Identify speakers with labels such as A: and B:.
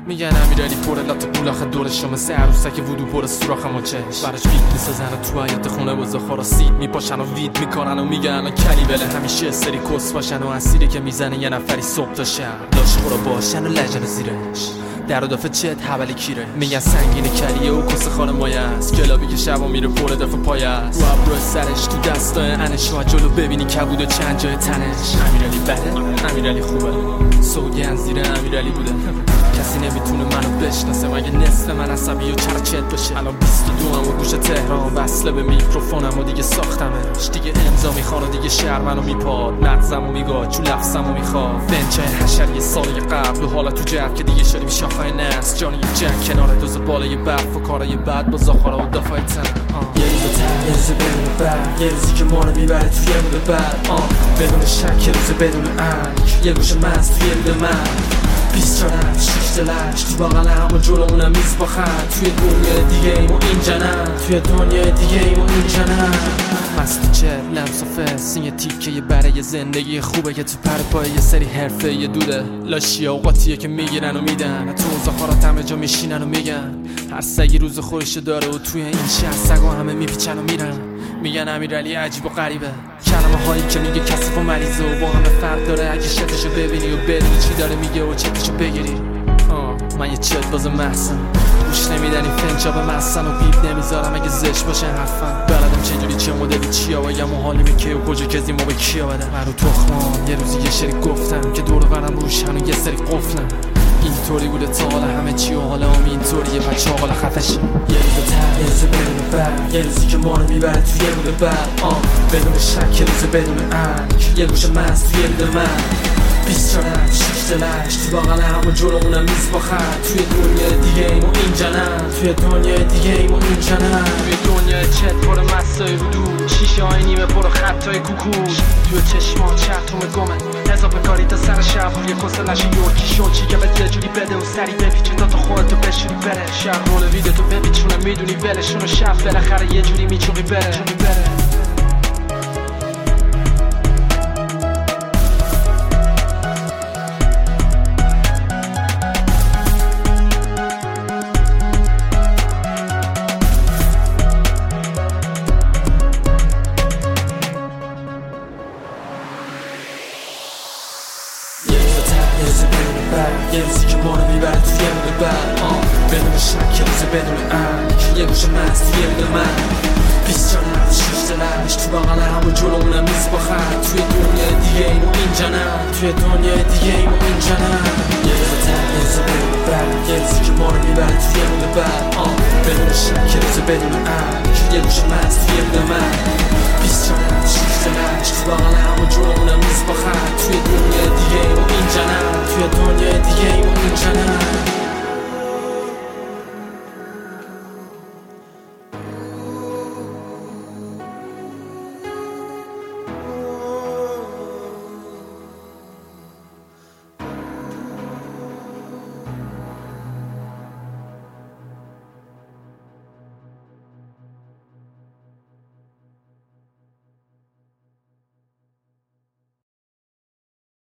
A: میگن امیرعلی پر لات پول آخه دورش مثل عروسک وودو پر سوراخ و چش براش وید میسازن و تو حیاط خونه بزاخارا سید میپاشن و وید میکنن و میگن کلی بله همیشه سری کس باشن و اسیری که میزنه یه نفری صبح تا شب لاش خورا باشن و لجن زیرش در و دافه چت حوالی کیره میگن سنگین کلیه و کس خانه مایه است کلابی که شبا میره پر دفعه پای است رو ابرو سرش تو دستای انش و جلو ببینی کبود و چند جای تنش امیرعلی بده امیرعلی خوبه سوگن زیر امیرعلی بوده کسی نمیتونه منو بشناسه مگه نصف من عصبی و چرچت بشه الان 22 و گوش تهران وصله به میکروفونم و دیگه ساختمش دیگه امضا میخوان و دیگه شهر منو میپاد نغزمو میگاد چون لفظمو میخواد ونچای حشری سال قبل و حالا تو جب که دیگه شدیم شاخهای نست جانی جنگ کنار دوز بالای برف و کارای بعد با زاخارا و دافای تن یه روز تن یه روز بدون برگ یه روزی که ما رو میبره توی یه مود بعد بدون شک یه روز بدون انگ یه گوش مست توی دل من 24 6 دلش تو بغلم و جلومونم میز باخن توی دنیا دیگه ایم و اینجا نه توی دنیا دیگه ایم و اینجا نه مست چه لمس و فس یه تیکه یه برای زندگی خوبه که تو پر پای یه سری حرفه یه دوده لاشی اوقاتیه که میگیرن و میدن تو مزاخارات همه جا میشینن و میگن هر سگی روز خودش داره و توی این شهر سگا همه میپیچن و میرن میگن امیرعلی عجیب و غریبه کلمه هایی که میگه کثیف و مریضه و با همه فرق داره اگه شتشو ببینی و بدونی چی داره میگه و چتشو بگیری من یه چت باز محسن گوش نمیدن این فنجا به محسن و بیب نمیذارم اگه زشت باشه حرفم بلدم چجوری چه مدلی چیا بگم و حالی به که و کجا کزیم و به کیا بدم من رو تخمام یه روزی یه شری گفتم که دور برم روشن و یه سری قفلم اینطوری بوده تا حالا همه چی و حالا هم اینطوریه بچه حالا خفشی یه روز تر یه روز بدون برگ یه روزی که ما رو میبره توی یه بوده بعد بدون شک یه روز بدون انگ یه گوش مست توی دل من 24 6 دلش تو بغلم و جلومونم میز باخن توی دنیا دیگه ایم و اینجا نه توی دنیا دیگه ایم و اینجا نه توی دنیا چت پر مستای وجود شیشه های نیمه پر خطای کوکوش توی چشما چرتوم گمه اضافه کاری تا سر شب روی کسلش یورکی شونچی که بهت یه جوری بده و سری بپیچه تا تو خودتو بشوری بره شب رول ویدیو تو بپیچونه میدونی ولشون و شب بالاخره یه جوری میچوقی بره یه روزی که ما رو میبره توی یه مود بعد بدون شک یه روز بدون انگ یه گوش مست توی دل من 24 6 دلش تو بغلم و جلومونم میز باخن توی دنیا دیگه ایم و اینجا نه توی دنیا دیگه ایم و اینجا نه یه روز تر یه روز بدون برگ یه روزی که ما رو میبره توی یه مود بعد بدون شک یه روز بدون انگ یه گوش مست توی دل من 24 6 دلش تو بغلم و جلومونم میز باخن توی دنیا دیگه ایم و اینجا